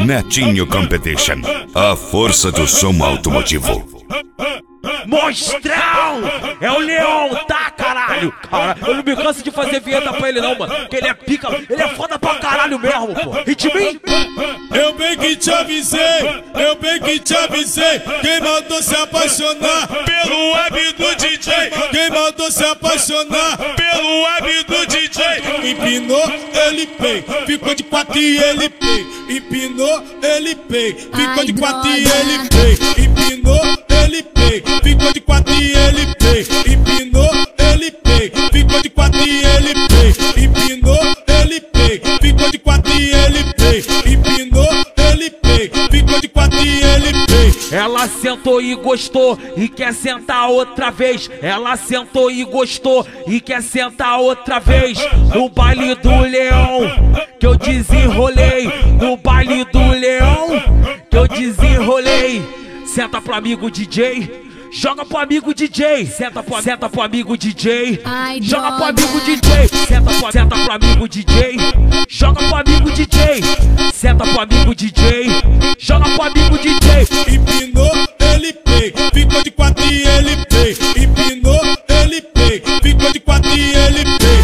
Netinho Competition, a força do som automotivo. Monstrão! É o Leão, tá, caralho? Cara, eu não me canso de fazer vinheta pra ele não, mano. Porque ele é pica, ele é foda pra caralho mesmo, pô. Ritmin? Eu bem que te avisei, eu bem que te avisei. Quem mandou se apaixonar pelo web do DJ? Quem mandou se apaixonar pelo web do DJ? Empinou, ele pei, ficou de 4 e ele pei. Empinou, ele pei, ficou de 4 e ele pei. Empinou, ele pei, ficou de 4 e ele pei. Empinou, ele pei, ficou de 4 e ele pei. Empinou, ele pei, ficou de 4 e ele pei. Empinou, ele pei, ficou de 4 e ele pei. Ela sentou e gostou e quer sentar outra vez. Ela sentou e gostou e quer sentar outra vez. No baile do Leão que eu desenrolei. No baile do Leão que eu desenrolei. Senta pro amigo DJ. Joga pro amigo DJ, senta pro amigo DJ. Joga pro amigo DJ, senta pro amigo DJ. Joga pro amigo DJ, senta pro amigo DJ. Joga pro amigo DJ. Empinou, ele pei, ficou de 4 e ele pei. Empinou, ele pei, ficou de 4 e ele pei.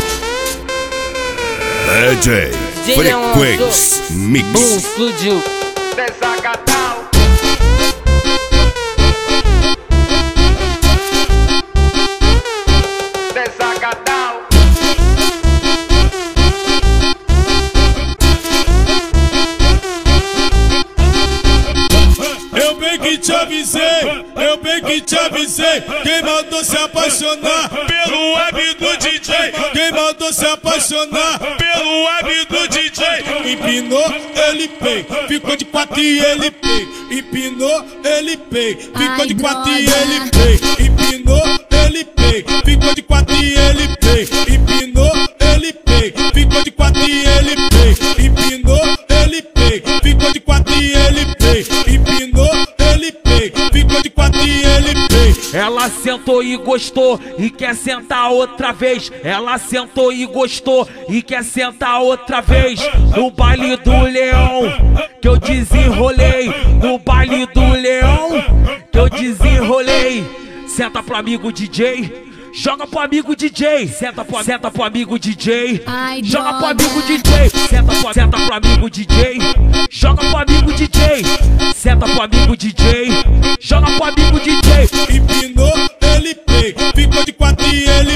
DJ Frequency Mix. Boom Studio. Desacatal. Desacatal. Eu bem que te avisei, eu bem que te avisei. Quem mandou se apaixonar pelo web do DJ? Quem mandou se apaixonar pelo web do DJ? Empinou, ele pei, ficou de 4 e ele pei. Empinou, ele pei, ficou de 4 e ele pei. Empinou, ele pei, ficou de 4 e ele pei. Empinou, ele pei, ficou de 4 e ele pei. Empinou, ele pei, ficou de 4 e ele pei. Empinou, ele pei, ficou de 4 e ele pei. Ela sentou e gostou e quer sentar outra vez. Ela sentou e gostou e quer sentar outra vez. No baile do Leão que eu desenrolei. No baile do Leão que eu desenrolei. Senta pro amigo DJ. Joga pro amigo DJ, senta pro amigo DJ. Joga pro amigo DJ, senta pro amigo DJ. Joga pro amigo DJ, senta pro amigo DJ. Joga pro amigo DJ. Empinou, ele pei, ficou de 4 e ele